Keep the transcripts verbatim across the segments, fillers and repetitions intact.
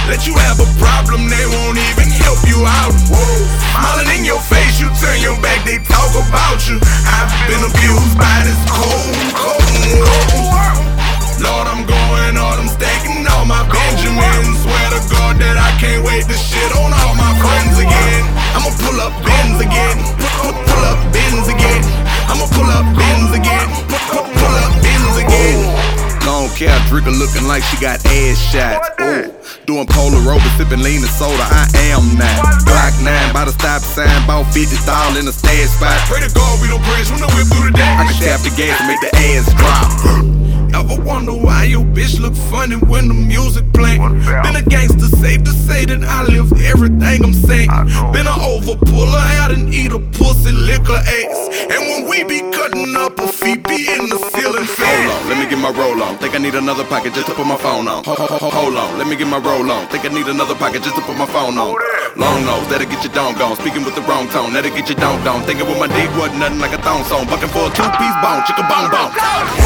Let you have a problem, they won't even help you out. Smiling in your face, you turn your back, they talk about you. I've been abused by this cold, cold world. Lord, I'm going hard, I'm stacking all my Benjamins. Swear to God that I can't wait to shit on all my friends again. I'ma pull up Benz again, pull, pull up Benz again. I'ma pull up Benz again, pull, pull up Benz again. Long cap drinker looking like she got ass shots. Ooh. Doing polar rover, sipping lean and soda, I am not. Glock nine by the stop sign, bought fifty thousand in a stash spot. Pray to God we don't crash when I whip through the day. I can tap the gas and make the ass drop. Ever wonder why your bitch look funny when the music play? Been a gangster, safe to say that I live everything I'm saying. Been an overpuller, out and eat a pussy, liquor ass. And when we be cutting up, a feet be in the ceiling fan. Hold on, let me get my roll on. Think I need another pocket just to put my phone on. Ho, ho, ho, hold on, let me get my roll on. Think I need another pocket just to put my phone on. Long nose, that'll get your dome gone. Speaking with the wrong tone, that'll get your dome down. Thinking with my dick wasn't nothing like a thong song. Bucking for a two-piece bone, chicka bone bone.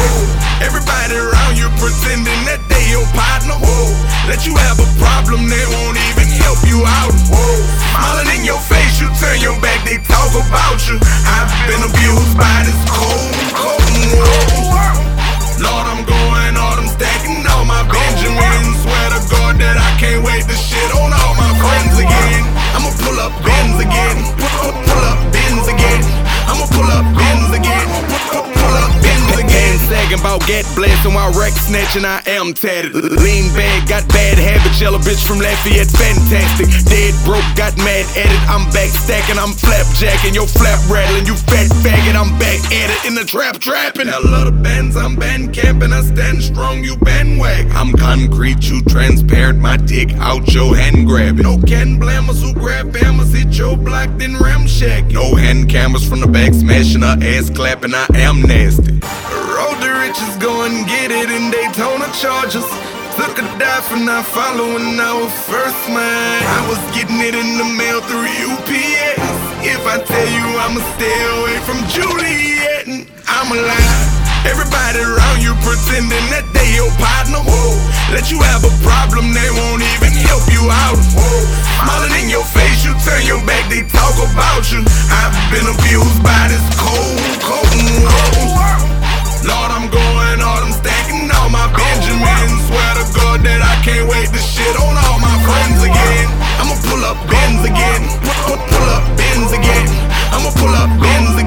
Everybody around you pretending that they your partner. Whoa. Let you have a problem, they won't even help you out. Whoa. Smiling in your face, you turn your back, they talk about you. I've been abused by this cold, cold world. Lord, I'm going hard, I'm stacking all my Benjamins. Swear to God that I can't wait to shit on all my friends again. I'ma pull up Benz again, pull, pull up Benz again. I'ma pull up Benz again, pull, pull up Benz again. Sagging about get blasting while wreck snatching, I am tatted. Lean bag, got bad habits, yellow bitch from Lafayette, fantastic. Dead broke, got mad at it, I'm back stacking, I'm flapjacking, your flap rattling, you fat faggot, I'm back at it in the trap trapping. I love the bands, I'm band camping, I stand strong, you bandwagon. I'm concrete, you transparent, my dick out your hand grabbing. No can blammers who grab hammers, hit your block, then ramshack. No hand cameras from the back, smashing her ass clapping, I am nasty. Road to riches, go and get it in Daytona Chargers. Took a dive for not following our first mind. I was getting it in the mail through U P S. If I tell you I'ma stay away from Juliet, I'm alive. Everybody around you pretending that they your partner. Whoa. Let you have a problem, they won't even help you out. Whoa. Smiling in your face, you turn your back, they talk about you. I've been abused by this cold, cold world. Lord, I'm going hard, I'm stacking all my Benjamins. Swear to God that I can't wait to shit on all my friends again. I'ma pull up Benz again, pull, pull up Benz again. I'ma pull up Benz